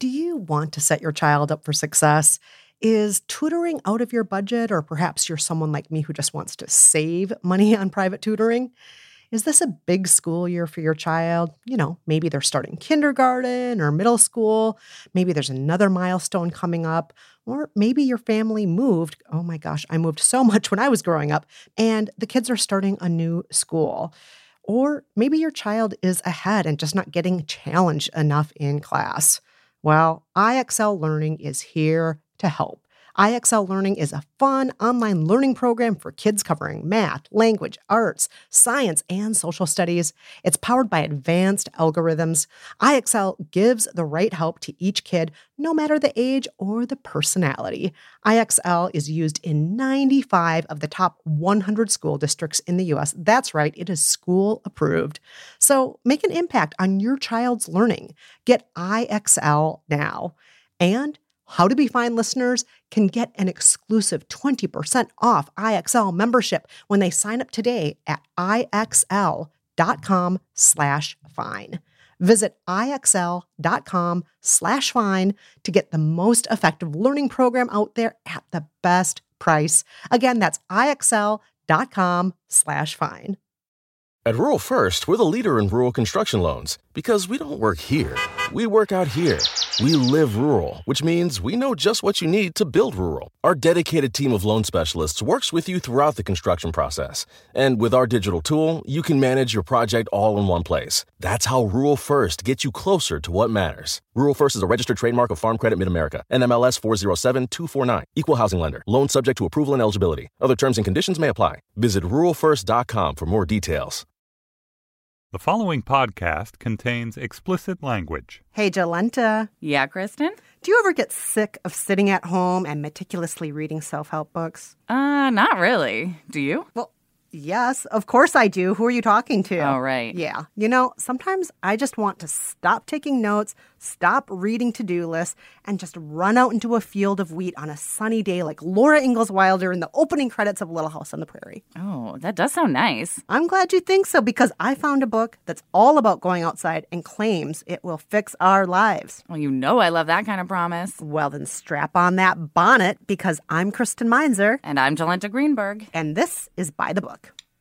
Do you want to set your child up for success? Is tutoring out of your budget, or perhaps you're someone like me who just wants to save money on private tutoring? Is this a big school year for your child? Maybe they're starting kindergarten or middle school. Maybe there's another milestone coming up. Or maybe your family moved. Oh my gosh, I moved so much when I was growing up, and the kids are starting a new school. Or maybe your child is ahead and just not getting challenged enough in class. Well, IXL Learning is here to help. IXL Learning is a fun online learning program for kids covering math, language, arts, science, and social studies. It's powered by advanced algorithms. IXL gives the right help to each kid, no matter the age or the personality. IXL is used in 95 of the top 100 school districts in the U.S. That's right, it is school approved. So make an impact on your child's learning. Get IXL now. And How to Be Fine listeners can get an exclusive 20% off IXL membership when they sign up today at IXL.com/fine. Visit IXL.com/fine to get the most effective learning program out there at the best price. Again, that's IXL.com/fine. At Rural First, we're the leader in rural construction loans because we don't work here. We work out here. We live rural, which means we know just what you need to build rural. Our dedicated team of loan specialists works with you throughout the construction process. And with our digital tool, you can manage your project all in one place. That's how Rural First gets you closer to what matters. Rural First is a registered trademark of Farm Credit Mid-America, NMLS 407249. Equal housing lender. Loan subject to approval and eligibility. Other terms and conditions may apply. Visit ruralfirst.com for more details. The following podcast contains explicit language. Hey, Jolenta. Yeah, Kristen? Do you ever get sick of sitting at home and meticulously reading self-help books? Not really. Do you? Well, yes, of course I do. Who are you talking to? Oh, right. Yeah. Sometimes I just want to stop taking notes, stop reading to-do lists, and just run out into a field of wheat on a sunny day like Laura Ingalls Wilder in the opening credits of Little House on the Prairie. Oh, that does sound nice. I'm glad you think so, because I found a book that's all about going outside and claims it will fix our lives. Well, you know I love that kind of promise. Well, then strap on that bonnet, because I'm Kristen Meinzer. And I'm Jolenta Greenberg. And this is By the Book.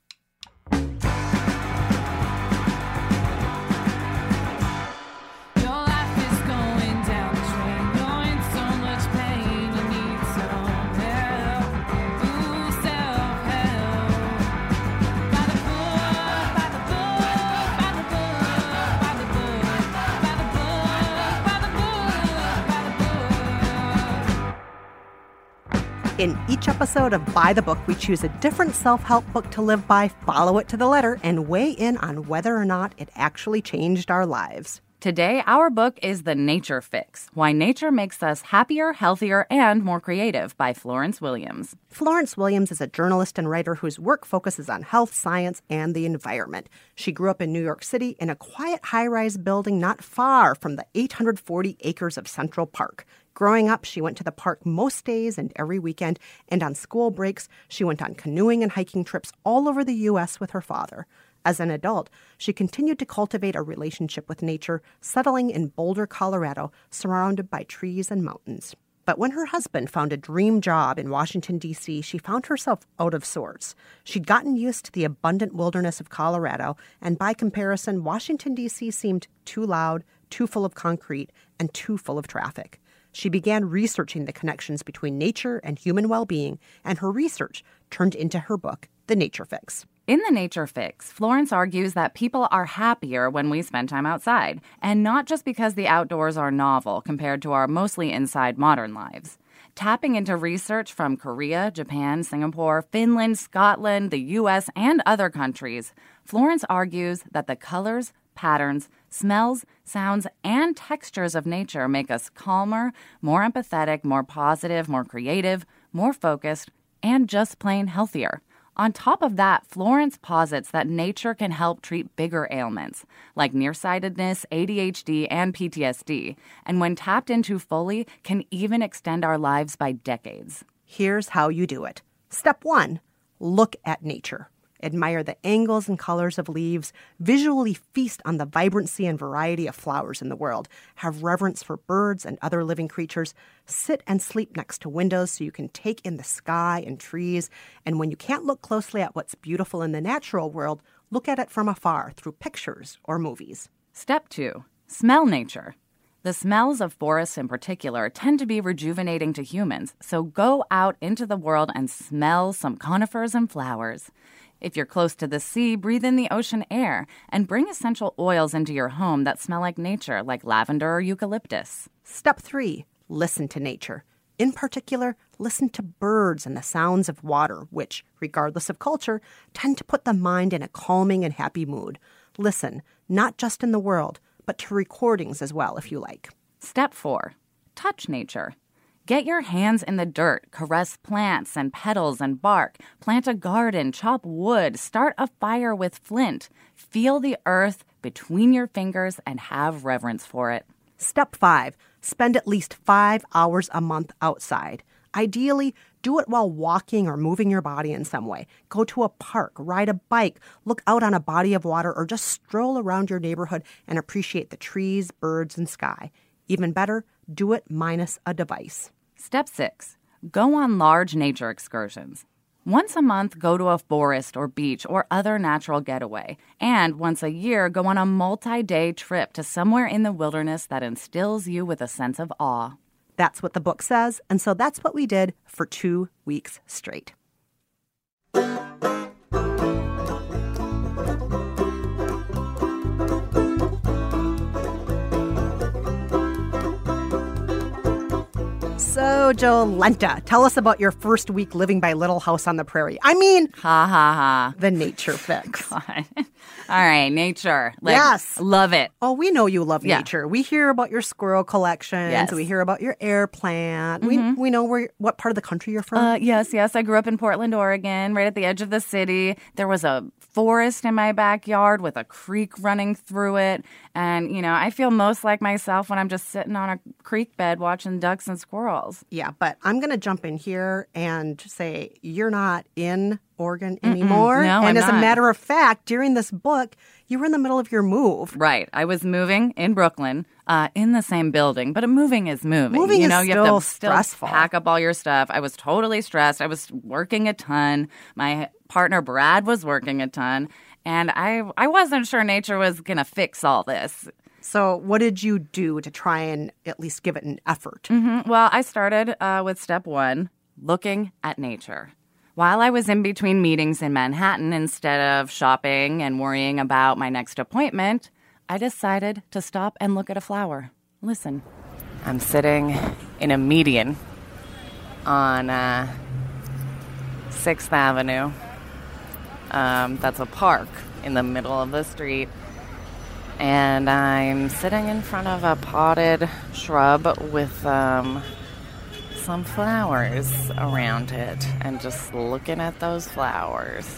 In each episode of By the Book, we choose a different self-help book to live by, follow it to the letter, and weigh in on whether or not it actually changed our lives. Today, our book is The Nature Fix, Why Nature Makes Us Happier, Healthier, and More Creative by Florence Williams. Florence Williams is a journalist and writer whose work focuses on health, science, and the environment. She grew up in New York City in a quiet high-rise building not far from the 840 acres of Central Park. Growing up, she went to the park most days and every weekend, and on school breaks, she went on canoeing and hiking trips all over the U.S. with her father. As an adult, she continued to cultivate a relationship with nature, settling in Boulder, Colorado, surrounded by trees and mountains. But when her husband found a dream job in Washington, D.C., she found herself out of sorts. She'd gotten used to the abundant wilderness of Colorado, and by comparison, Washington, D.C. seemed too loud, too full of concrete, and too full of traffic. She began researching the connections between nature and human well-being, and her research turned into her book, The Nature Fix. In The Nature Fix, Florence argues that people are happier when we spend time outside, and not just because the outdoors are novel compared to our mostly inside modern lives. Tapping into research from Korea, Japan, Singapore, Finland, Scotland, the U.S., and other countries, Florence argues that the colors, patterns, smells, sounds, and textures of nature make us calmer, more empathetic, more positive, more creative, more focused, and just plain healthier. On top of that, Florence posits that nature can help treat bigger ailments, like nearsightedness, ADHD, and PTSD, and when tapped into fully, can even extend our lives by decades. Here's how you do it. Step 1, look at nature. admire the angles and colors of leaves, visually feast on the vibrancy and variety of flowers in the world, have reverence for birds and other living creatures, sit and sleep next to windows so you can take in the sky and trees, and when you can't look closely at what's beautiful in the natural world, look at it from afar through pictures or movies. Step 2. Smell nature. The smells of forests in particular tend to be rejuvenating to humans, so go out into the world and smell some conifers and flowers. If you're close to the sea, breathe in the ocean air and bring essential oils into your home that smell like nature, like lavender or eucalyptus. Step 3. Listen to nature. In particular, listen to birds and the sounds of water, which, regardless of culture, tend to put the mind in a calming and happy mood. Listen, not just in the world, but to recordings as well, if you like. Step 4. Touch nature. Get your hands in the dirt, caress plants and petals and bark, plant a garden, chop wood, start a fire with flint. Feel the earth between your fingers and have reverence for it. Step 5. Spend at least 5 hours a month outside. Ideally, do it while walking or moving your body in some way. Go to a park, ride a bike, look out on a body of water, or just stroll around your neighborhood and appreciate the trees, birds, and sky. Even better, do it minus a device. Step 6. Go on large nature excursions. Once a month, go to a forest or beach or other natural getaway. And once a year, go on a multi-day trip to somewhere in the wilderness that instills you with a sense of awe. That's what the book says, and so that's what we did for 2 weeks straight. So, Jolenta, tell us about your first week living by Little House on the Prairie. I mean, Ha ha ha. the nature fix. God. All right, nature. Yes. Love it. Oh, we know you love Yeah. nature. We hear about your squirrel collections. Yes. We hear about your air plant. We know what part of the country you're from. Yes. I grew up in Portland, Oregon, right at the edge of the city. There was a forest in my backyard with a creek running through it. And, I feel most like myself when I'm just sitting on a creek bed watching ducks and squirrels. Yeah, but I'm going to jump in here and say you're not in Oregon anymore. No, and I'm as a not. matter of fact, during this book, you were in the middle of your move. Right. I was moving in Brooklyn, in the same building, but moving is moving. Moving is you have still to stressful. pack up all your stuff. I was totally stressed. I was working a ton. My partner, Brad, was working a ton. And I wasn't sure nature was going to fix all this. So what did you do to try and at least give it an effort? Well, I started with step 1, looking at nature. While I was in between meetings in Manhattan, instead of shopping and worrying about my next appointment, I decided to stop and look at a flower. Listen. I'm sitting in a median on 6th Avenue. That's a park in the middle of the street. And I'm sitting in front of a potted shrub with some flowers around it and just looking at those flowers.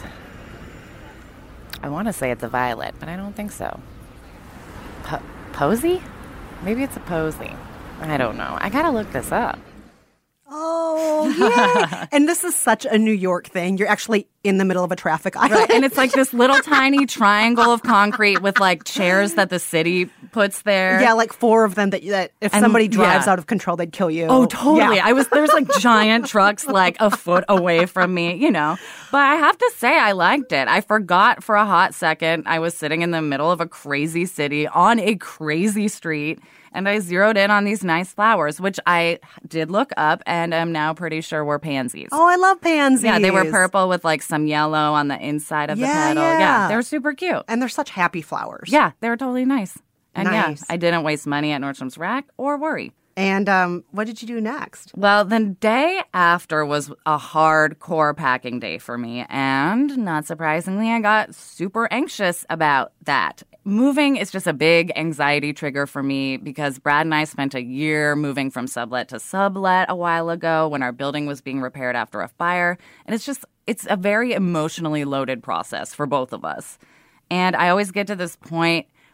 I want to say it's a violet, but I don't think so. Posy? Maybe it's a posy. I don't know. I gotta look this up. Oh, yeah. And this is such a New York thing. You're actually in the middle of a traffic island. Right. And it's like this little tiny triangle of concrete with like chairs that the city puts there. Yeah, like 4 of them that if And, somebody drives yeah. out of control, they'd kill you. Oh, totally. Yeah. There's like giant trucks like a foot away from me, But I have to say, I liked it. I forgot for a hot second I was sitting in the middle of a crazy city on a crazy street. And I zeroed in on these nice flowers, which I did look up and am now pretty sure were pansies. Oh, I love pansies. Yeah, they were purple with like some yellow on the inside of the petal. Yeah. They were super cute. And they're such happy flowers. Yeah, they were totally nice. And Nice. yeah, I didn't waste money at Nordstrom's Rack or worry. And what did you do next? Well, the day after was a hardcore packing day for me. And not surprisingly, I got super anxious about that. Moving is just a big anxiety trigger for me because Brad and I spent a year moving from sublet to sublet a while ago when our building was being repaired after a fire. And it's a very emotionally loaded process for both of us. And I always get to this point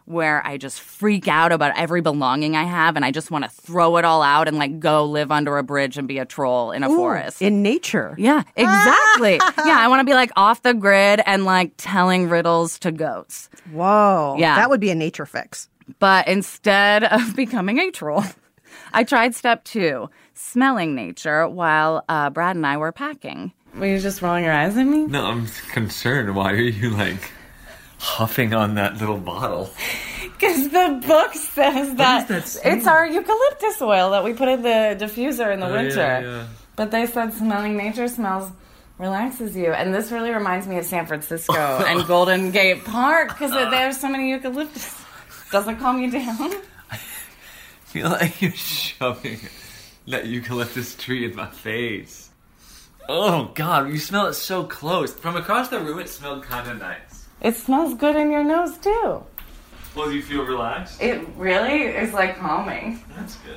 where I just freak out about every belonging I have and I just want to throw it all out and like go live under a bridge and be a troll in a forest. In nature. Yeah, exactly. Yeah, I want to be like off the grid and like telling riddles to goats. Whoa. Yeah. That would be a nature fix. But instead of becoming a troll, I tried step 2, smelling nature, while Brad and I were packing. Were you just rolling your eyes at me? No, I'm concerned. Why are you, like, huffing on that little bottle? Because the book says that, that it's our eucalyptus oil that we put in the diffuser in the winter. Yeah. But they said smelling nature smells relaxes you. And this really reminds me of San Francisco and Golden Gate Park because there's so many eucalyptus. Doesn't calm you down? I feel like you're shoving that eucalyptus tree in my face. Oh, God, you smell it so close. From across the room, it smelled kind of nice. It smells good in your nose, too. Well, do you feel relaxed? It really is like calming. That's good.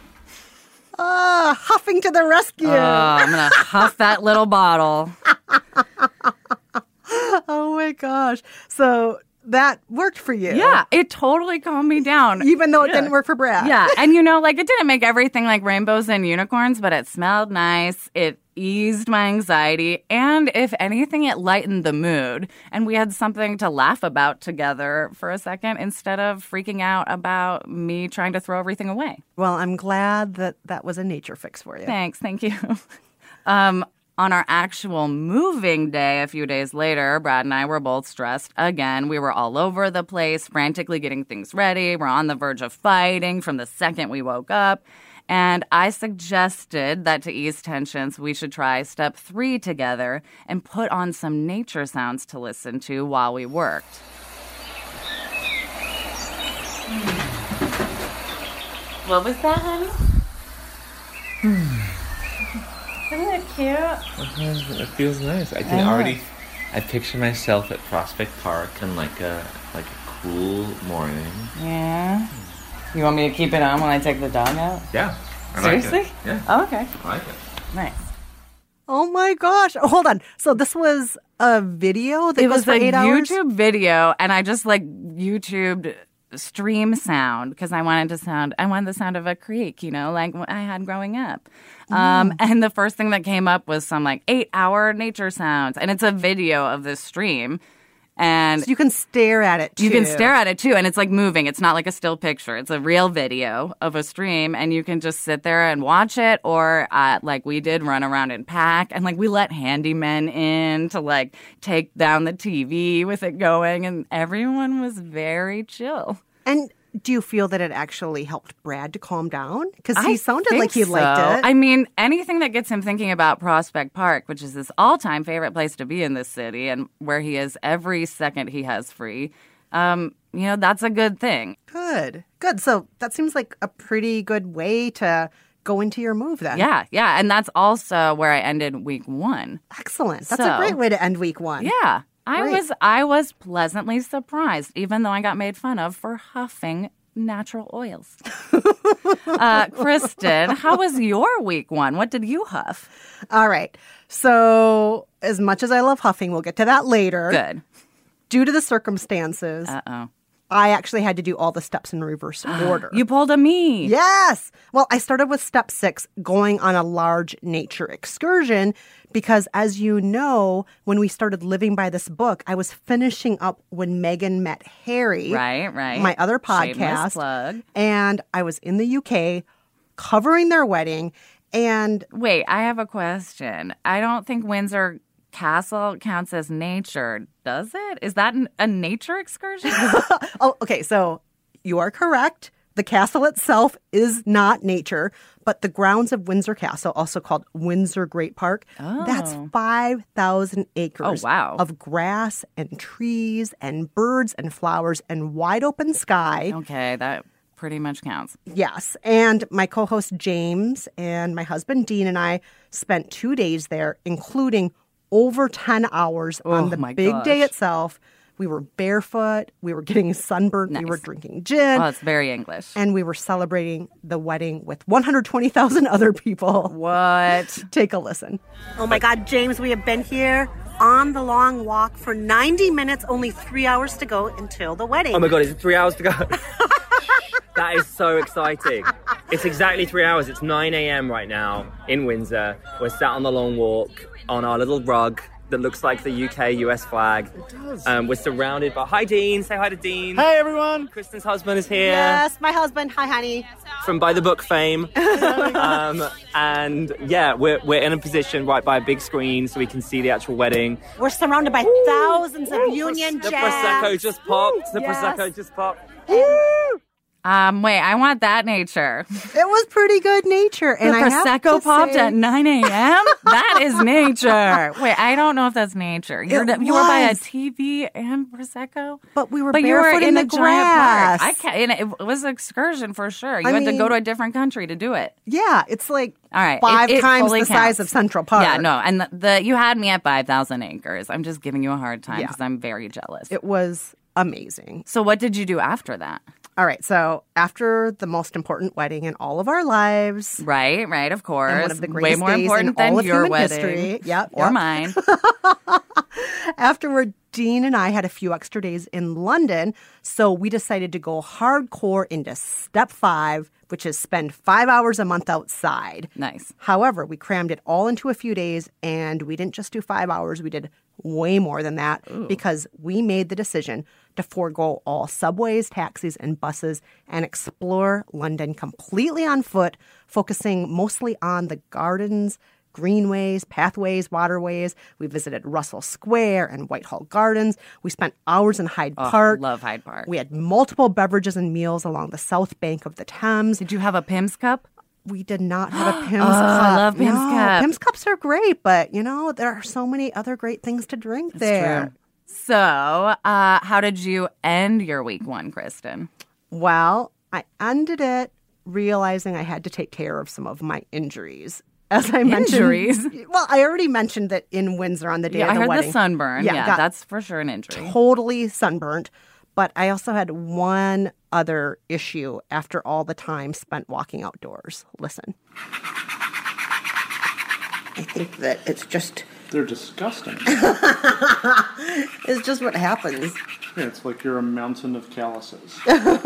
Huffing to the rescue. I'm going to huff that little bottle. Oh, my gosh. So that worked for you. Yeah, it totally calmed me down. Even though it didn't work for Brad. Yeah, and like it didn't make everything like rainbows and unicorns, but it smelled nice. It eased my anxiety, and if anything, it lightened the mood. And we had something to laugh about together for a second instead of freaking out about me trying to throw everything away. Well, I'm glad that was a nature fix for you. Thanks, thank you. On our actual moving day, a few days later, Brad and I were both stressed again. We were all over the place, frantically getting things ready. We're on the verge of fighting from the second we woke up. And I suggested that to ease tensions, we should try step 3 together and put on some nature sounds to listen to while we worked. What was that, honey? Isn't it cute? It feels nice. I can I picture myself at Prospect Park on like a cool morning. Yeah. You want me to keep it on when I take the dog out? Yeah. Seriously? Like it. Yeah. Oh, okay. I like it. Nice. Oh my gosh. Oh, hold on. So this was a video that goes for 8 hours? It was a YouTube video, and I just like YouTubed stream sound because I wanted the sound of a creek, like what I had growing up. And the first thing that came up was some like 8-hour nature sounds, and it's a video of this stream. And so you can stare at it, too. You can stare at it, too, and it's like moving. It's not like a still picture. It's a real video of a stream, and you can just sit there and watch it, or like we did, run around and pack. And like we let handymen in to like take down the TV with it going, and everyone was very chill. And do you feel that it actually helped Brad to calm down? Because he sounded like he liked it. I mean, anything that gets him thinking about Prospect Park, which is his all-time favorite place to be in this city and where he is every second he has free, that's a good thing. Good. So that seems like a pretty good way to go into your move then. Yeah. And that's also where I ended week 1. Excellent. That's a great way to end week 1. Yeah. I was pleasantly surprised, even though I got made fun of for huffing natural oils. Kristen, how was your week 1? What did you huff? All right. So as much as I love huffing, we'll get to that later. Good. Due to the circumstances, I actually had to do all the steps in reverse order. You pulled a me. Yes. Well, I started with step 6, going on a large nature excursion, because as you know, when we started living by this book, I was finishing up When Meghan Met Harry. Right. My other Shameless podcast. plug. And I was in the UK covering their wedding. And wait, I have a question. I don't think Windsor Castle counts as nature, does it? Is that a nature excursion? Oh, okay. So you are correct. The castle itself is not nature, but the grounds of Windsor Castle, also called Windsor Great Park, that's 5,000 acres of grass and trees and birds and flowers and wide open sky. Okay, that pretty much counts. Yes. And my co-host James and my husband Dean and I spent 2 days there, including over 10 hours on the big day itself, We were barefoot. We were getting sunburned. Nice. We were drinking gin. Oh, it's very English. And we were celebrating the wedding with 120,000 other people. What? Take a listen. Oh my God, James, we have been here on the long walk for 90 minutes, only 3 hours to go until the wedding. Oh my God, is it 3 hours to go? That is so exciting. It's exactly 3 hours. It's 9 a.m. right now in Windsor. We're sat on the long walk on our little rug that looks like the UK-US flag. It does. We're surrounded by... Hi, Dean. Say hi to Dean. Hey, everyone. Kristen's husband is here. Yes, my husband. Hi, honey. From By the Book fame. And yeah, we're in a position right by a big screen so we can see the actual wedding. We're surrounded by thousands of Union The Jacks. Prosecco just popped. The Yes. Prosecco just popped. Wait, I want that nature. It was pretty good nature. The And I have Prosecco to popped say, at 9 a.m.? That is nature. Wait, I don't know if that's nature. You were by a was. TV and Prosecco? But we were But you were barefoot in the a giant grass. park. I can't, and it was an excursion for sure. You I had to go mean- to a different country to do it. Yeah, it's like All right. five it times fully the size counts. of Central Park. Yeah, no. And you had me at 5,000 acres. I'm just giving you a hard time Yeah. because I'm very jealous. It was amazing. So what did you do after that? All right, so after the most important wedding in all of our lives, Right, of course. and one of the Way greatest more days important in than all of your human wedding. history. Yep, Or yep. mine. Afterward, Dean and I had a few extra days in London, so we decided to go hardcore into step 5, which is spend 5 hours a month outside. Nice. However, we crammed it all into a few days, and we didn't just do 5 hours, we did way more than that because we made the decision to forego all subways, taxis, and buses and explore London completely on foot, focusing mostly on the gardens, greenways, pathways, waterways. We visited Russell Square and Whitehall Gardens. We spent hours in Hyde Park. Love Hyde Park. We had multiple beverages and meals along the south bank of the Thames. Did you have a Pim's cup? We did not have a Pim's Oh, cup. I love Pim's cup. Pim's cups are great, but there are so many other great things to drink there. True. So, how did you end your week 1, Kristen? Well, I ended it realizing I had to take care of some of my injuries. As I mentioned, Injuries? Well, I already mentioned that in Windsor on the day Yeah, of I the heard wedding. the sunburn. Yeah, got that's for sure an injury. totally sunburnt. But I also had one other issue after all the time spent walking outdoors. Listen. I think that it's just They're disgusting. it's just what happens. Yeah, it's like you're a mountain of calluses.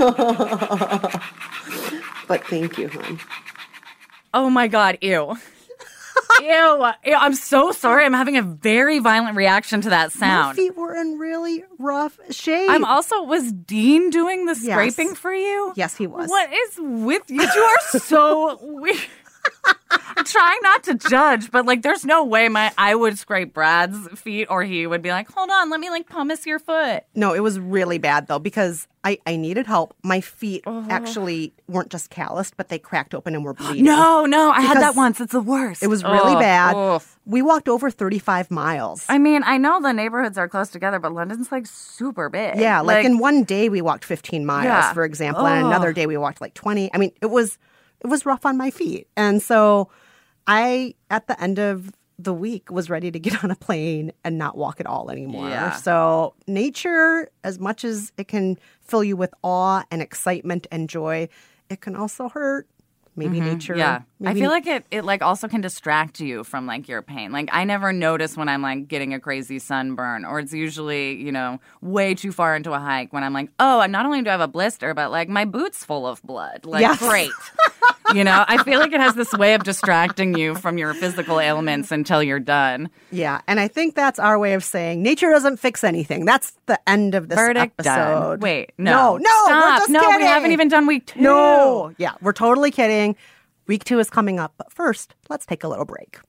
But thank you, hon. Oh my God, ew. Ew. I'm so sorry. I'm having a very violent reaction to that My sound. feet were in really rough shape. Was Dean doing the Yes. scraping for you? Yes, he was. What is with you? You are so weird. I'm trying not to judge, but there's no way I would scrape Brad's feet or he would be like, hold on, let me pumice your foot. No, it was really bad though because I needed help. My feet actually weren't just calloused, but they cracked open and were bleeding. No, I had that Because once. It's the worst. It was really bad. Oof. We walked over 35 miles. I mean, I know the neighborhoods are close together, but London's super big. Yeah, in one day we walked 15 miles, Yeah. for example, and another day we walked 20. I mean, it was rough on my feet. And so I, at the end of the week, was ready to get on a plane and not walk at all anymore. Yeah. So nature, as much as it can fill you with awe and excitement and joy, it can also hurt. Maybe nature. Yeah. Maybe, I feel like it also can distract you from your pain. I never notice when I'm getting a crazy sunburn, or it's usually, way too far into a hike when I'm oh, not only do I have a blister, but my boot's full of blood. Yes. Great. I feel like it has this way of distracting you from your physical ailments until you're done. Yeah, and I think that's our way of saying nature doesn't fix anything. That's the end of this Verdict episode. done. Wait, no. Stop. We're just kidding. we haven't even done week 2. No, yeah, we're totally kidding. Week 2 is coming up, but first, let's take a little break.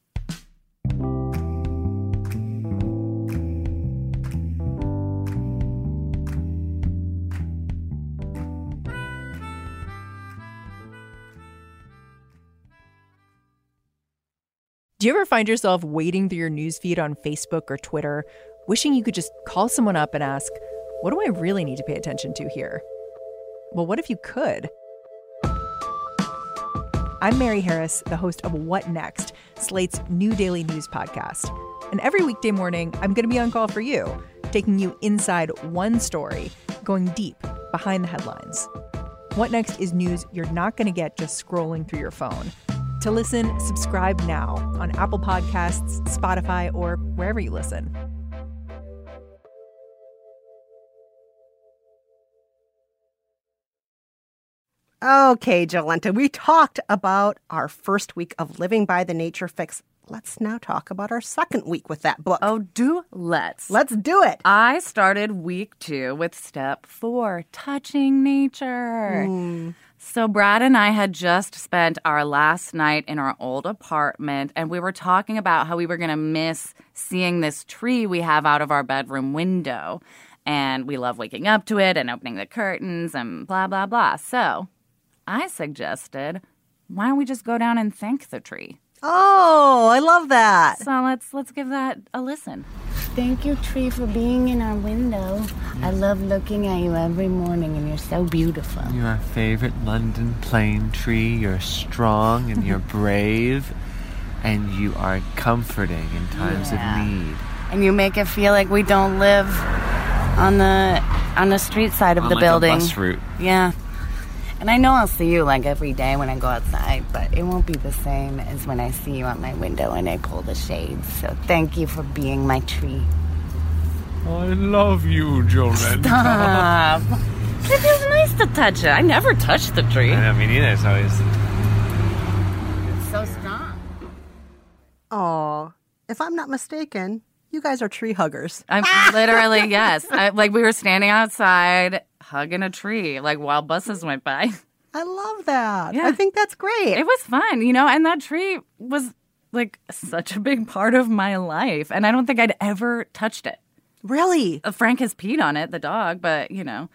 Do you ever find yourself wading through your newsfeed on Facebook or Twitter, wishing you could just call someone up and ask, what do I really need to pay attention to here? Well, what if you could? I'm Mary Harris, the host of What Next, Slate's new daily news podcast. And every weekday morning, I'm going to be on call for you taking you inside one story, going deep behind the headlines. What Next is news you're not going to get just scrolling through your phone. To listen, subscribe now on Apple Podcasts, Spotify, or wherever you listen. Okay, Jolenta, we talked about our first week of Living by the Nature Fix. Let's now talk about our second week with that book. Oh, let's. Let's do it. I started week 2 with step 4, touching nature. So Brad and I had just spent our last night in our old apartment, and we were talking about how we were going to miss seeing this tree we have out of our bedroom window. And we love waking up to it and opening the curtains and blah, blah, blah. So I suggested, why don't we just go down and thank the tree? Oh, I love that. So let's give that a listen. Thank you, tree, for being in our window. I love looking at you every morning, and you're so beautiful. You're our favorite London plane tree. You're strong and you're brave, and you are comforting in times of need. And you make it feel like we don't live on the street side of the building. A bus route. Yeah. And I know I'll see you like every day when I go outside, but it won't be the same as when I see you out my window and I pull the shades. So thank you for being my tree. I love you, Jolenta. Stop. It feels nice to touch it. I never touched the tree. I know, me neither. It's always... It's so strong. Oh, if I'm not mistaken, you guys are tree huggers. I'm literally, yes. We were standing outside hugging a tree, while buses went by. I love that. Yeah. I think that's great. It was fun, and that tree was, such a big part of my life. And I don't think I'd ever touched it. Really? Frank has peed on it, the dog, but,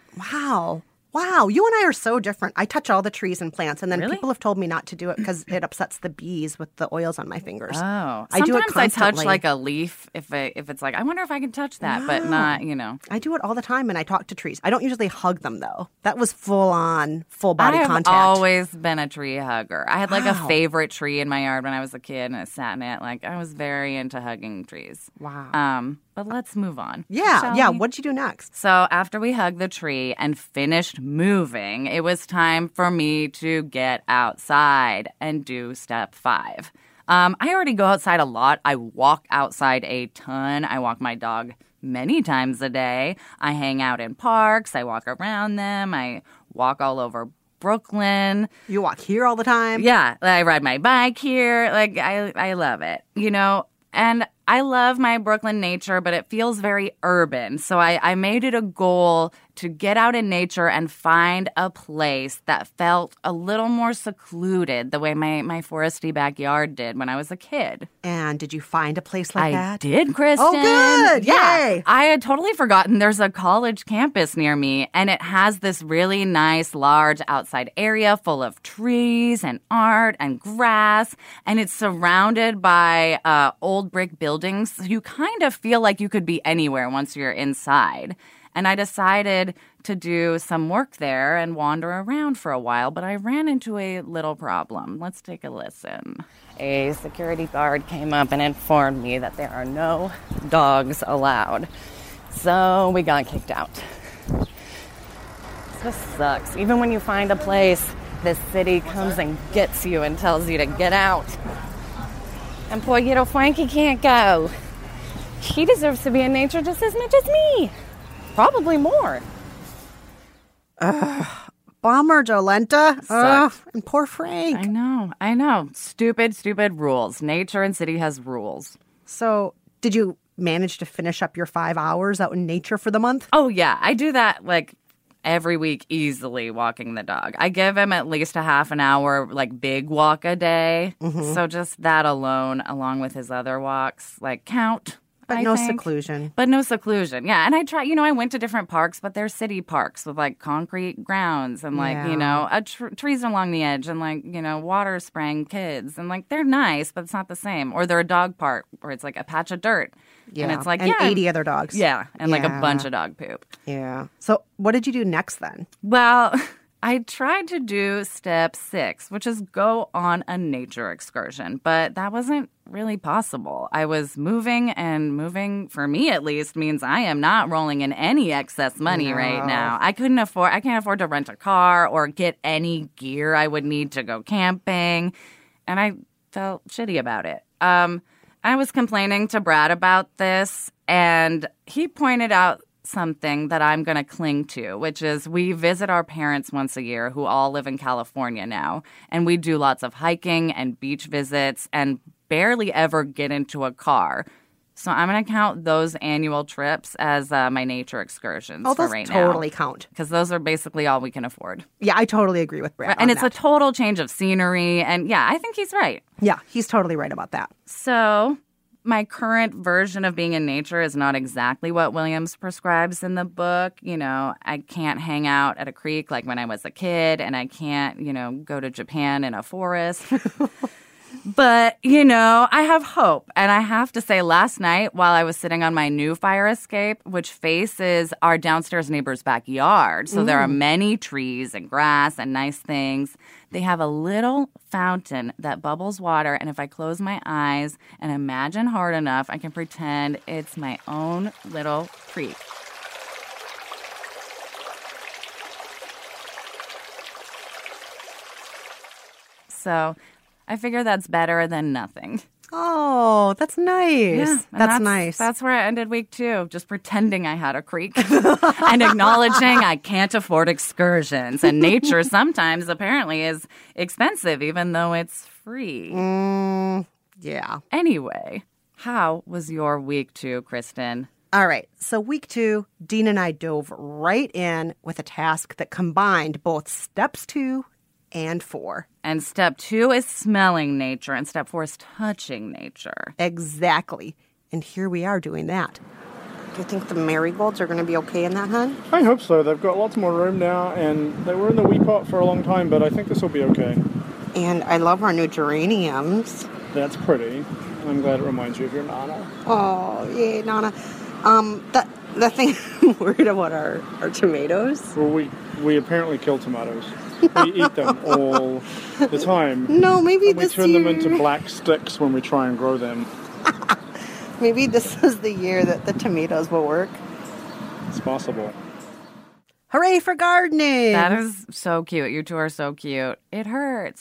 Wow, you and I are so different. I touch all the trees and plants, and then Really? people have told me not to do it because it upsets the bees with the oils on my fingers. Oh. I do it Sometimes I touch constantly. a leaf if it's I wonder if I can touch that, but not, I do it all the time, and I talk to trees. I don't usually hug them, though. That was full-on, full-body I have contact. always been a tree hugger. I had a Wow. favorite tree in my yard when I was a kid, and I sat in it. I was very into hugging trees. Wow. But let's move on. Yeah. shall we? What'd you do next? So after we hugged the tree and finished moving, it was time for me to get outside and do step 5. I already go outside a lot. I walk outside a ton. I walk my dog many times a day. I hang out in parks. I walk around them. I walk all over Brooklyn. You walk here all the time? Yeah. I ride my bike here. I love it, And I love my Brooklyn nature, but it feels very urban. So I made it a goal to get out in nature and find a place that felt a little more secluded, the way my foresty backyard did when I was a kid. And did you find a place like that? I did, Kristen. Oh, good. Yeah. Yay. I had totally forgotten there's a college campus near me, and it has this really nice, large outside area full of trees and art and grass, and it's surrounded by old brick buildings. So you kind of feel like you could be anywhere once you're inside. And I decided to do some work there and wander around for a while, but I ran into a little problem. Let's take a listen. A security guard came up and informed me that there are no dogs allowed. So we got kicked out. This sucks. Even when you find a place, the city comes and gets you and tells you to get out. And poor little Frankie can't go. She deserves to be in nature just as much as me. Probably more. Bummer, Jolenta. Sucks. And poor Frank. I know. Stupid rules. Nature and city has rules. So, did you manage to finish up your 5 hours out in nature for the month? Oh, yeah. I do that every week easily, walking the dog. I give him at least a half an hour, big walk a day. Mm-hmm. So just that alone, along with his other walks, count. But no seclusion. But no seclusion, yeah. And I try, I went to different parks, but they're city parks with concrete grounds and trees along the edge and water spraying kids. And they're nice, but it's not the same. Or they're a dog park where it's a patch of dirt. Yeah. And it's 80 other dogs. Yeah. And a bunch of dog poop. Yeah. So what did you do next then? Well, I tried to do step 6, which is go on a nature excursion, but that wasn't really possible. I was moving, and moving, for me at least, means I am not rolling in any excess money right now. I can't afford to rent a car or get any gear I would need to go camping, and I felt shitty about it. I was complaining to Brad about this, and he pointed out something that I'm going to cling to, which is we visit our parents once a year who all live in California now, and we do lots of hiking and beach visits and barely ever get into a car. So I'm going to count those annual trips as my nature excursions for right now. Oh, those totally count. Because those are basically all we can afford. Yeah, I totally agree with Brad And on it's that. a total change of scenery. And yeah, I think he's right. Yeah, he's totally right about that. So my current version of being in nature is not exactly what Williams prescribes in the book. You know, I can't hang out at a creek like when I was a kid, and I can't, go to Japan in a forest. But, I have hope. And I have to say, last night, while I was sitting on my new fire escape, which faces our downstairs neighbor's backyard, so there are many trees and grass and nice things, they have a little fountain that bubbles water. And if I close my eyes and imagine hard enough, I can pretend it's my own little creek. So I figure that's better than nothing. Oh, that's nice. Yeah, that's nice. That's where I ended week 2, just pretending I had a creek and acknowledging I can't afford excursions. And nature sometimes apparently is expensive, even though it's free. Yeah. Anyway, how was your week 2, Kristen? All right. So week 2, Dean and I dove right in with a task that combined both steps 2 and 4. And step 2 is smelling nature, and step 4 is touching nature. Exactly. And here we are doing that. Do you think the marigolds are going to be okay in that, hon? I hope so. They've got lots more room now, and they were in the wee pot for a long time, but I think this will be okay. And I love our new geraniums. That's pretty. I'm glad it reminds you of your Nana. Oh, yay, Nana. The thing I'm worried about are tomatoes. Well, we apparently kill tomatoes. We eat them all the time. No, maybe and this we turn year... them into black sticks when we try and grow them. Maybe this is the year that the tomatoes will work. It's possible. Hooray for gardening! That is so cute. You two are so cute. It hurts.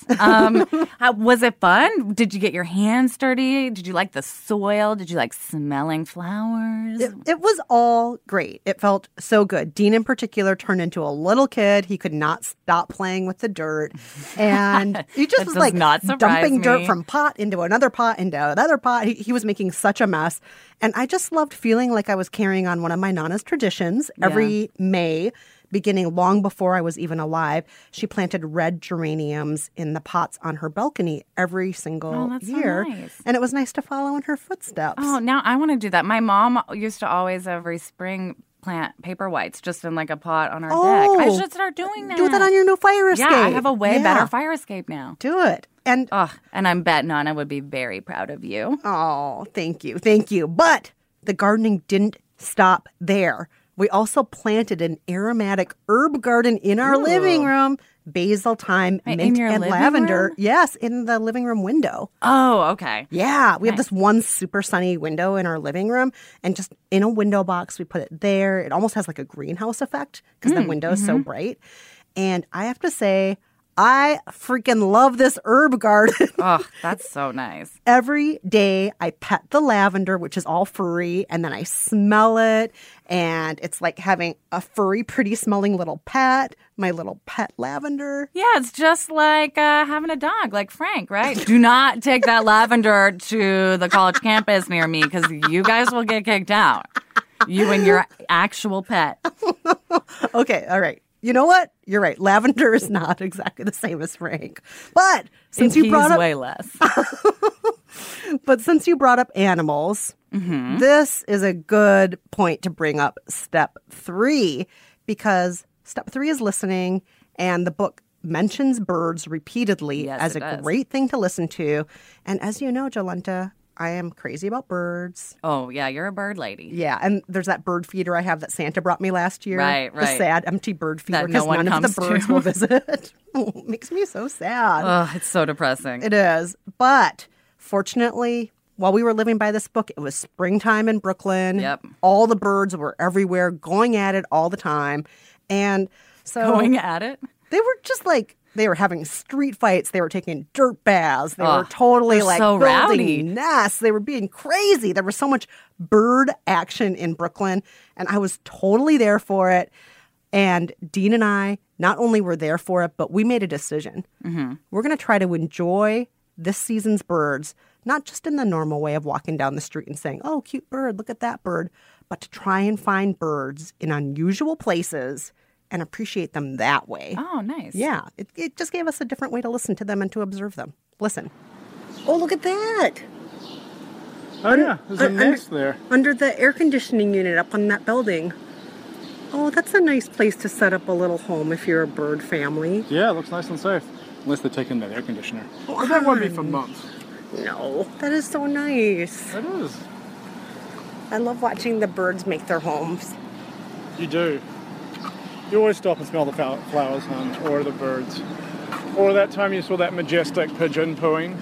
Was it fun? Did you get your hands dirty? Did you like the soil? Did you like smelling flowers? It was all great. It felt so good. Dean in particular turned into a little kid. He could not stop playing with the dirt. And he just was like dumping dirt from pot into another pot into another pot. He was making such a mess. And I just loved feeling like I was carrying on one of my Nana's traditions. Every May, beginning long before I was even alive, she planted red geraniums in the pots on her balcony every single year. So nice. And it was nice to follow in her footsteps. Oh, now I want to do that. My mom used to always every spring plant paper whites just in like a pot on our deck. I should start doing that. Do that on your new fire escape. Yeah, I have a way better fire escape now. Do it. And I bet Nana would be very proud of you. Oh, thank you. Thank you. But the gardening didn't stop there. We also planted an aromatic herb garden in our living room. Basil, thyme, mint, and lavender. Room? Yes, in the living room window. Oh, okay. Yeah, we have this one super sunny window in our living room, and just in a window box, we put it there. It almost has like a greenhouse effect because the window is so bright. And I have to say, I freaking love this herb garden. Oh, that's so nice. Every day I pet the lavender, which is all furry, and then I smell it, and it's like having a furry, pretty smelling little pet, my little pet lavender. Yeah, it's just like having a dog, like Frank, right? Do not take that lavender to the college campus near me because you guys will get kicked out. You and your actual pet. Okay, all right. You know what? You're right. Lavender is not exactly the same as Frank. But since you brought up way less. But since you brought up animals, this is a good point to bring up step 3, because step 3 is listening, and the book mentions birds repeatedly as a great thing to listen to. And as you know, Jolenta, I am crazy about birds. Oh, yeah, you're a bird lady. Yeah, and there's that bird feeder I have that Santa brought me last year. Right. The sad, empty bird feeder That no because one none of the comes birds to. will visit. It makes me so sad. Oh, it's so depressing. It is. But fortunately, while we were living by this book, it was springtime in Brooklyn. Yep. All the birds were everywhere, going at it all the time. And so Going at it? they were just like, they were having street fights. They were taking dirt baths. They Oh, were totally they're like so building rowdy. nests. They were being crazy. There was so much bird action in Brooklyn, and I was totally there for it. And Dean and I not only were there for it, but we made a decision. Mm-hmm. We're going to try to enjoy this season's birds, not just in the normal way of walking down the street and saying, oh, cute bird, look at that bird, but to try and find birds in unusual places and appreciate them that way. Oh, nice. Yeah, it just gave us a different way to listen to them and to observe them. Listen. Oh, look at that. Oh, yeah, there's a nest there. Under the air conditioning unit up on that building. Oh, that's a nice place to set up a little home if you're a bird family. Yeah, it looks nice and safe. Unless they're taking that air conditioner. But that won't be for months. No, that is so nice. It is. I love watching the birds make their homes. You do. You always stop and smell the flowers, hon, or the birds. Or that time you saw that majestic pigeon pooing.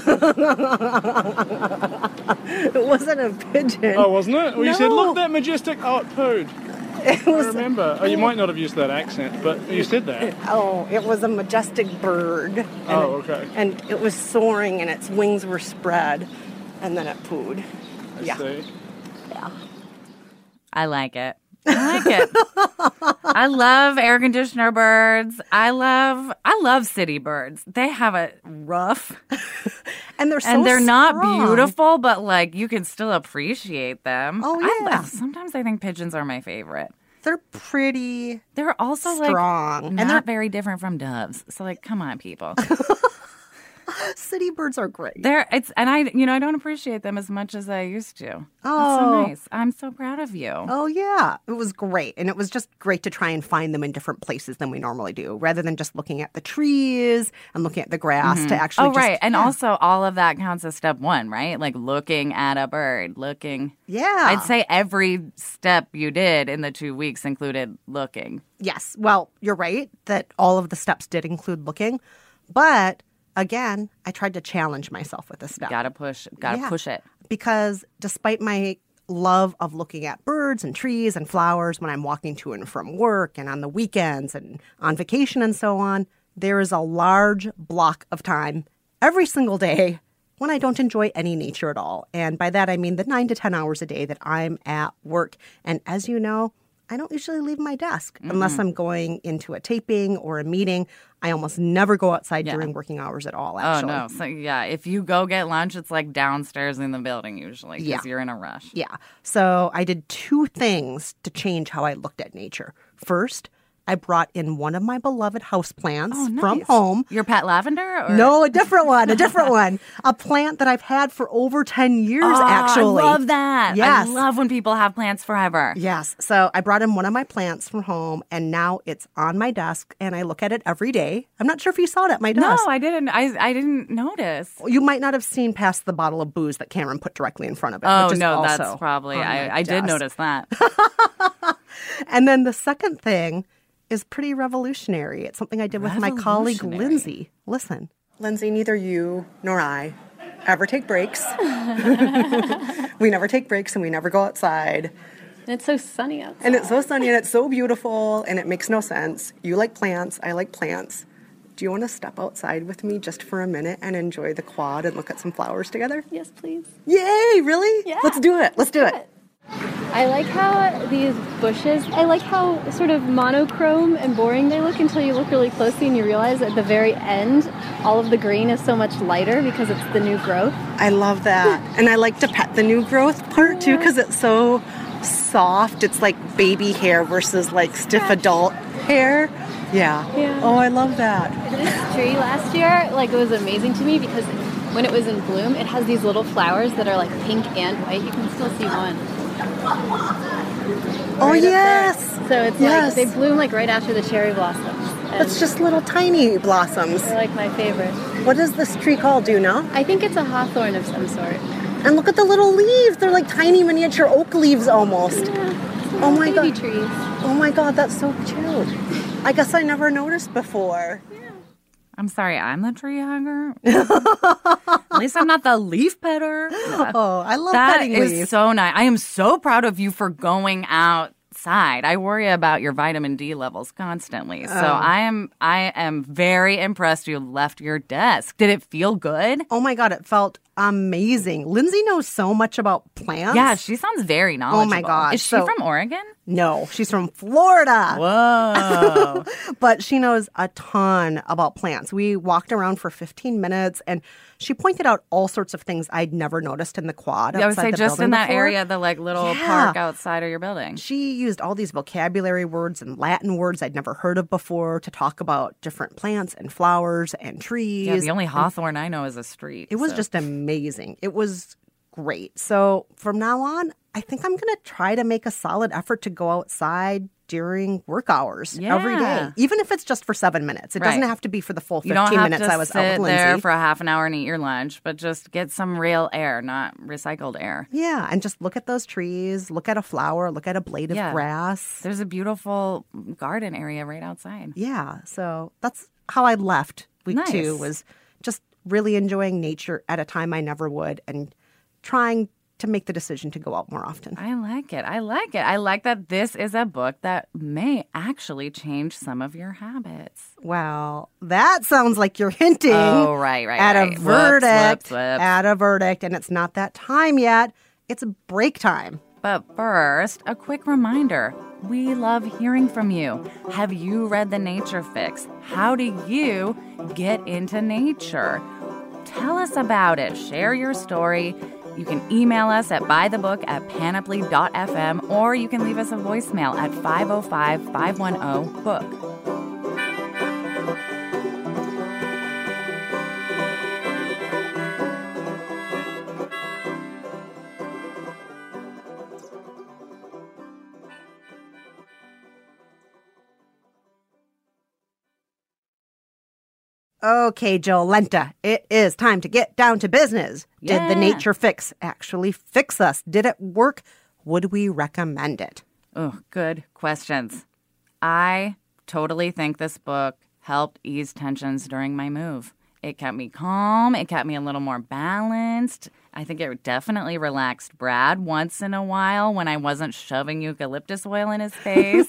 It wasn't a pigeon. Oh, wasn't it? Well, you said, No. look, that majestic... Oh, it pooed. It was, I remember. Oh, you might not have used that accent, but you said that. oh, it was a majestic bird. And Oh, okay. And it was soaring and its wings were spread. And then it pooed. I see. Yeah. I like it. I like it. I love air conditioner birds. I love city birds. They have it rough. And they're so and they're not strong. beautiful, but like you can still appreciate them. Oh, yeah. Sometimes I think pigeons are my favorite. They're pretty They're also strong. like And not very different from doves. So like, come on, people. city birds are great. I don't appreciate them as much as I used to. Oh. That's so nice. I'm so proud of you. Oh, yeah. It was great. And it was just great to try and find them in different places than we normally do, rather than just looking at the trees and looking at the grass to actually right. And also all of that counts as step one, right? Like looking at a bird, looking. Yeah. I'd say every step you did in the 2 weeks included looking. Yes. Well, you're right that all of the steps did include looking. But again, I tried to challenge myself with this step. Gotta push it. Because despite my love of looking at birds and trees and flowers when I'm walking to and from work and on the weekends and on vacation and so on, there is a large block of time every single day when I don't enjoy any nature at all. And by that, I mean the 9 to 10 hours a day that I'm at work. And as you know, I don't usually leave my desk unless I'm going into a taping or a meeting. I almost never go outside during working hours at all, actually. Oh, no. So, yeah, if you go get lunch, it's like downstairs in the building usually because you're in a rush. Yeah. So I did 2 things to change how I looked at nature. First, I brought in one of my beloved houseplants from home. Your pet lavender? Or? No, a different one. A plant that I've had for over 10 years, actually. I love that. Yes. I love when people have plants forever. Yes. So I brought in one of my plants from home, and now it's on my desk, and I look at it every day. I'm not sure if you saw it at my desk. No, I didn't. I didn't notice. You might not have seen past the bottle of booze that Cameron put directly in front of it. Oh, which is no, also that's probably. on my I did desk. notice that. And then the second thing is pretty revolutionary. It's something I did with my colleague, Lindsay. Listen. Lindsay, neither you nor I ever take breaks. We never take breaks and we never go outside. And it's so sunny outside. And it's so sunny and it's so beautiful and it makes no sense. You like plants. I like plants. Do you want to step outside with me just for a minute and enjoy the quad and look at some flowers together? Yes, please. Yay, really? Yeah. Let's do it. Let's do it. I like how these bushes, I like how sort of monochrome and boring they look until you look really closely and you realize at the very end, all of the green is so much lighter because it's the new growth. I love that. And I like to pet the new growth part too because it's so soft. It's like baby hair versus like stiff adult hair. Yeah. Oh, I love that. This tree last year, like it was amazing to me because when it was in bloom, it has these little flowers that are like pink and white. You can still see one. Oh, Right up yes. there. So it's like they bloom like right after the cherry blossoms. And It's just little tiny blossoms. they're like my favorite. What is this tree called? Do you know? I think it's a hawthorn of some sort. And look at the little leaves. They're like tiny miniature oak leaves almost. Oh my baby God. trees. Oh my God, that's so cute. I guess I never noticed before. I'm sorry, I'm the tree hugger. At least I'm not the leaf petter. Oh, I love That petting is leaves. so nice. I am so proud of you for going outside. I worry about your vitamin D levels constantly. So I am very impressed you left your desk. Did it feel good? Oh my God, it felt amazing. Lindsay knows so much about plants. Yeah, she sounds very knowledgeable. Oh my God. Is she from Oregon? No, she's from Florida. Whoa. But she knows a ton about plants. We walked around for 15 minutes and she pointed out all sorts of things I'd never noticed in the quad. I would say the just in building that before. area, the like little park outside of your building. She used all these vocabulary words and Latin words I'd never heard of before to talk about different plants and flowers and trees. Yeah, the only hawthorn I know is a street. It was just amazing. It was great. So from now on, I think I'm going to try to make a solid effort to go outside during work hours every day, even if it's just for 7 minutes. It doesn't have to be for the full 15 minutes I was out with Lindsay. You don't have to sit there for a half an hour and eat your lunch, but just get some real air, not recycled air. Yeah, and just look at those trees, look at a flower, look at a blade of grass. There's a beautiful garden area right outside. Yeah, so that's how I left week 2, was just really enjoying nature at a time I never would and trying to make the decision to go out more often. I like it. I like that this is a book that may actually change some of your habits. Well, that sounds like you're hinting right. at a verdict. Whoops. At a verdict, and it's not that time yet. It's break time. But first, a quick reminder. We love hearing from you. Have you read The Nature Fix? How do you get into nature? Tell us about it. Share your story. You can email us at buythebook@panoply.fm, or you can leave us a voicemail at 505-510-BOOK. Okay, Jolenta, it is time to get down to business. Did the Nature Fix actually fix us? Did it work? Would we recommend it? Oh, good questions. I totally think this book helped ease tensions during my move. It kept me calm. It kept me a little more balanced. I think it definitely relaxed Brad once in a while when I wasn't shoving eucalyptus oil in his face.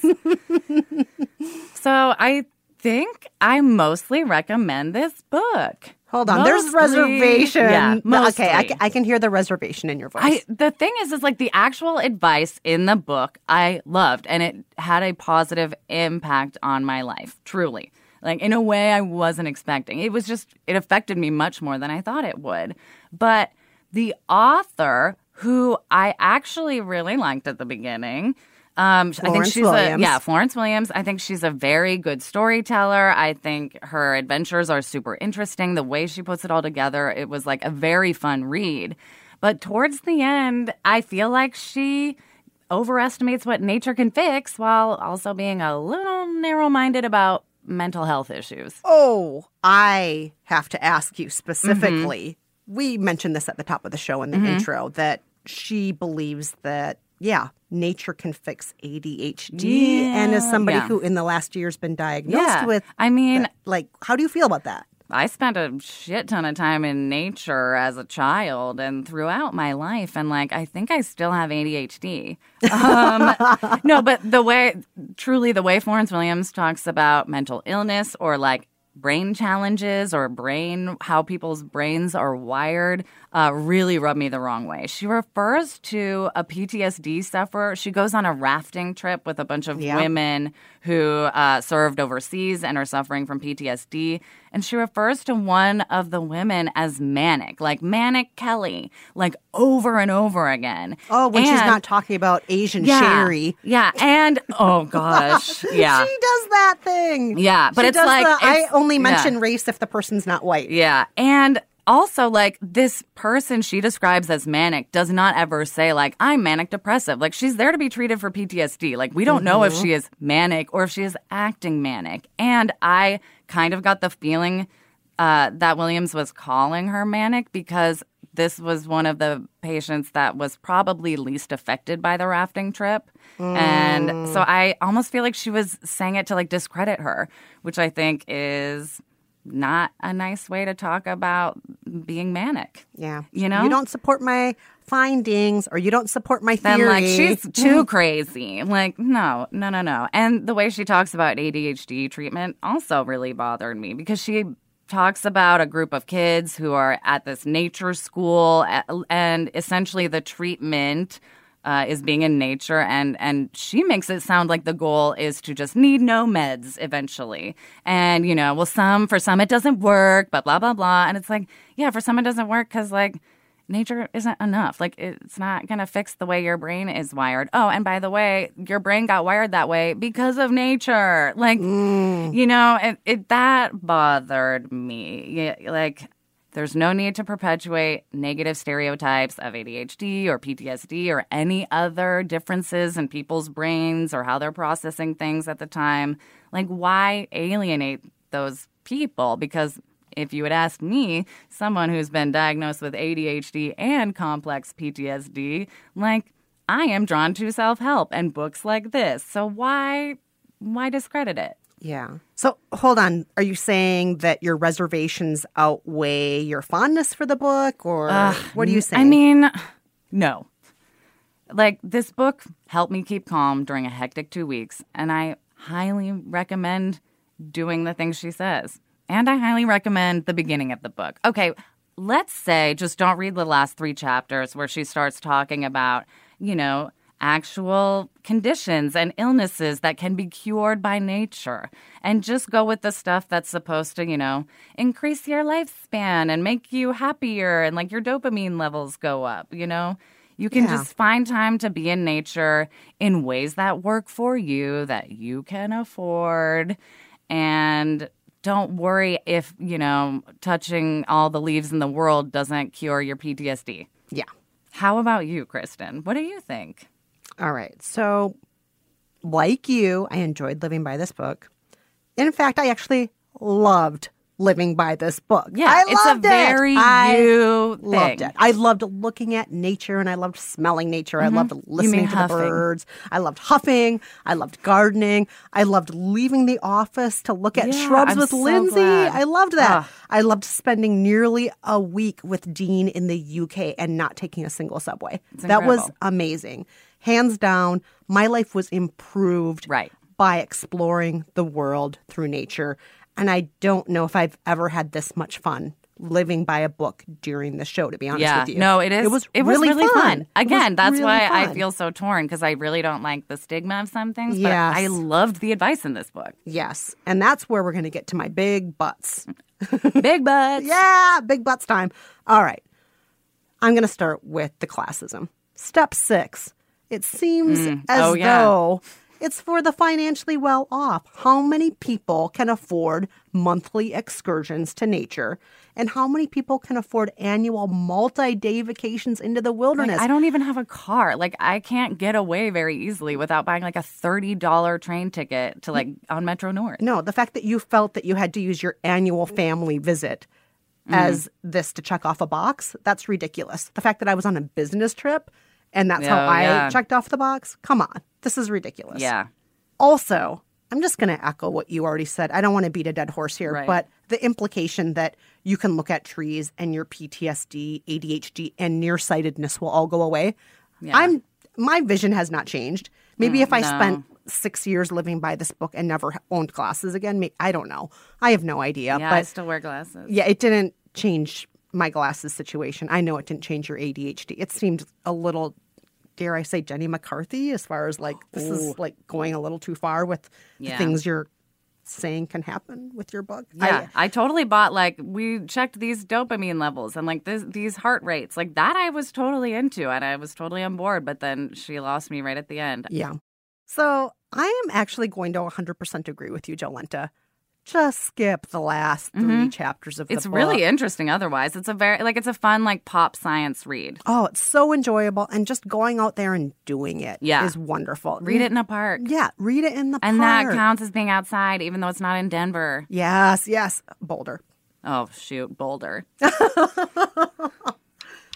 So I think I mostly recommend this book. Hold on, there's reservation. Yeah, mostly. Okay, I can hear the reservation in your voice. The thing is like the actual advice in the book I loved, and it had a positive impact on my life, truly. Like in a way I wasn't expecting. It affected me much more than I thought it would. But the author, who I actually really liked at the beginning, I think she's Williams. Florence Williams. I think she's a very good storyteller. I think her adventures are super interesting. The way she puts it all together, it was like a very fun read. But towards the end, I feel like she overestimates what nature can fix while also being a little narrow-minded about mental health issues. Oh, I have to ask you specifically. We mentioned this at the top of the show in the intro, that she believes that, nature can fix ADHD, and as somebody who in the last year has been diagnosed with, I mean, how do you feel about that? I spent a shit ton of time in nature as a child and throughout my life, and I think I still have ADHD. No, but the way Florence Williams talks about mental illness or brain challenges or how people's brains are wired really rubbed me the wrong way. She refers to a PTSD sufferer. She goes on a rafting trip with a bunch of women who served overseas and are suffering from PTSD. And she refers to one of the women as manic, like Manic Kelly, over and over again. Oh, when she's not talking about Asian Sherry. Yeah, and oh gosh, yeah. She does that thing. Yeah, but it's I only mention race if the person's not white. Yeah, and also, this person she describes as manic does not ever say, I'm manic depressive. She's there to be treated for PTSD. We don't know if she is manic or if she is acting manic. And I kind of got the feeling that Williams was calling her manic because this was one of the patients that was probably least affected by the rafting trip. And so I almost feel like she was saying it to like discredit her, which I think is not a nice way to talk about being manic. Yeah. You know? You don't support my findings or you don't support my theory. Then, like, she's too crazy. Like, no. And the way she talks about ADHD treatment also really bothered me because she talks about a group of kids who are at this nature school and essentially the treatment is being in nature, and she makes it sound like the goal is to just need no meds eventually. And, you know, well, for some it doesn't work, but blah, blah, blah. And it's like, yeah, for some it doesn't work because, like, nature isn't enough. Like, it's not going to fix the way your brain is wired. Oh, and by the way, your brain got wired that way because of nature. Like, you know, that bothered me. Yeah, like, there's no need to perpetuate negative stereotypes of ADHD or PTSD or any other differences in people's brains or how they're processing things at the time. Like, why alienate those people? Because if you had asked me, someone who's been diagnosed with ADHD and complex PTSD, like, I am drawn to self-help and books like this. So why discredit it? Yeah. So hold on. Are you saying that your reservations outweigh your fondness for the book, or what are you saying? I mean, no. Like, this book helped me keep calm during a hectic 2 weeks, and I highly recommend doing the things she says. And I highly recommend the beginning of the book. Okay, let's say just don't read the last 3 chapters where she starts talking about, you know, actual conditions and illnesses that can be cured by nature. And just go with the stuff that's supposed to, you know, increase your lifespan and make you happier and, like, your dopamine levels go up, you know? You can just find time to be in nature in ways that work for you, that you can afford. And don't worry if, you know, touching all the leaves in the world doesn't cure your PTSD. Yeah. How about you, Kristen? What do you think? All right. So, like you, I enjoyed living by this book. In fact, I actually loved living by this book. Yeah, it's a very you thing. Loved it. I loved looking at nature, and I loved smelling nature. I loved listening to the birds. I loved huffing. I loved gardening. I loved leaving the office to look at shrubs with Lindsay. I loved that. I loved spending nearly a week with Dean in the UK and not taking a single subway. That was amazing. Hands down, my life was improved by exploring the world through nature. And I don't know if I've ever had this much fun living by a book during the show, to be honest with you. No, it is. It was really fun. Again, that's really why fun. I feel so torn, because I really don't like the stigma of some things. But I loved the advice in this book. Yes. And that's where we're going to get to my big butts. Big butts. Yeah, big butts time. All right. I'm going to start with the classism. Step 6. It seems as though it's for the financially well-off. How many people can afford monthly excursions to nature? And how many people can afford annual multi-day vacations into the wilderness? Like, I don't even have a car. Like, I can't get away very easily without buying like a $30 train ticket to like on Metro North. No, the fact that you felt that you had to use your annual family visit as this to check off a box, that's ridiculous. The fact that I was on a business trip and that's how I checked off the box, come on. This is ridiculous. Yeah. Also, I'm just going to echo what you already said. I don't want to beat a dead horse here, but the implication that you can look at trees and your PTSD, ADHD, and nearsightedness will all go away. Yeah. My vision has not changed. Maybe if I spent 6 years living by this book and never owned glasses again, I don't know. I have no idea. Yeah, but I still wear glasses. Yeah, it didn't change my glasses situation. I know it didn't change your ADHD. It seemed a little, dare I say, Jenny McCarthy, as far as like, this is like going a little too far with the things you're saying can happen with your book. Yeah, I totally bought, like, we checked these dopamine levels and like these heart rates. Like, that I was totally into and I was totally on board, but then she lost me right at the end. Yeah. So I am actually going to 100% agree with you, Jolenta. Just skip the last 3 chapters of the book. It's really interesting otherwise. It's it's a fun, like, pop science read. Oh, it's so enjoyable. And just going out there and doing it is wonderful. Read it in a park. Yeah, read it in the park. And that counts as being outside, even though it's not in Denver. Yes. Boulder. Oh, shoot, Boulder.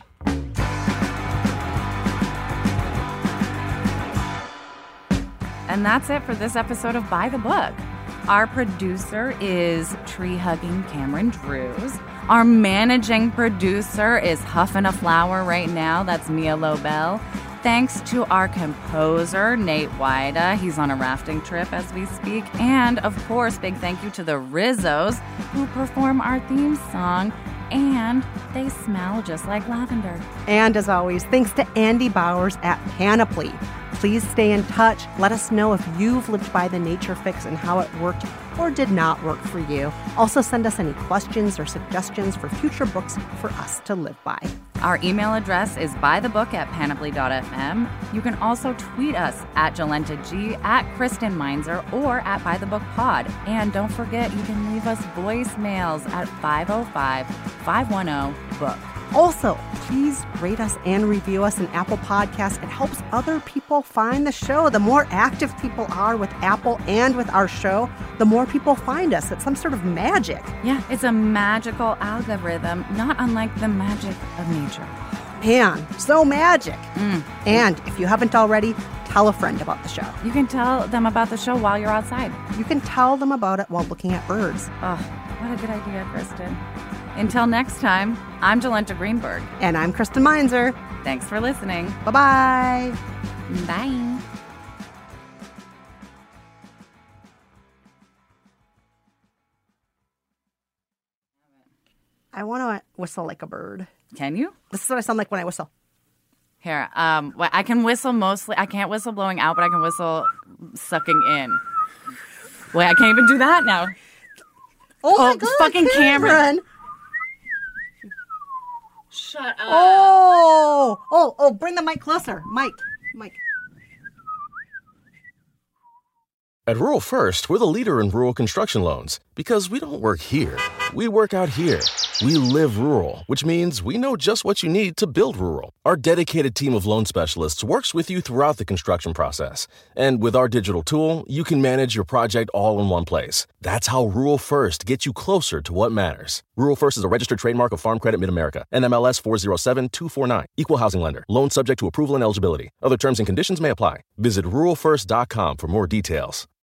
And that's it for this episode of By the Book. Our producer is tree-hugging Cameron Drews. Our managing producer is huffing a flower right now. That's Mia Lobel. Thanks to our composer, Nate Wida. He's on a rafting trip as we speak. And, of course, big thank you to the Rizzos who perform our theme song. And they smell just like lavender. And as always, thanks to Andy Bowers at Panoply. Please stay in touch. Let us know if you've lived by the Nature Fix and how it worked or did not work for you. Also, send us any questions or suggestions for future books for us to live by. Our email address is bythebook@panoply.fm. You can also tweet us at JolentaG, at Kristen Meinzer, or at ByTheBookPod. And don't forget, you can leave us voicemails at 505-510-BOOK. Also, please rate us and review us in Apple Podcasts. It helps other people find the show. The more active people are with Apple and with our show, the more people find us. It's some sort of magic. Yeah, it's a magical algorithm, not unlike the magic of nature. Man, so magic. And if you haven't already, tell a friend about the show. You can tell them about the show while you're outside. You can tell them about it while looking at birds. Oh, what a good idea, Kristen. Until next time, I'm Jolenta Greenberg. And I'm Kristen Meinzer. Thanks for listening. Bye-bye. Bye. I want to whistle like a bird. Can you? This is what I sound like when I whistle. Here, I can whistle mostly. I can't whistle blowing out, but I can whistle sucking in. Wait, I can't even do that now. Oh my God, fucking Cameron. Shut up. Oh, bring the mic closer. Mike. At Rural First, we're the leader in rural construction loans because we don't work here. We work out here. We live rural, which means we know just what you need to build rural. Our dedicated team of loan specialists works with you throughout the construction process. And with our digital tool, you can manage your project all in one place. That's how Rural First gets you closer to what matters. Rural First is a registered trademark of Farm Credit Mid-America, NMLS 407249. Equal housing lender. Loan subject to approval and eligibility. Other terms and conditions may apply. Visit ruralfirst.com for more details.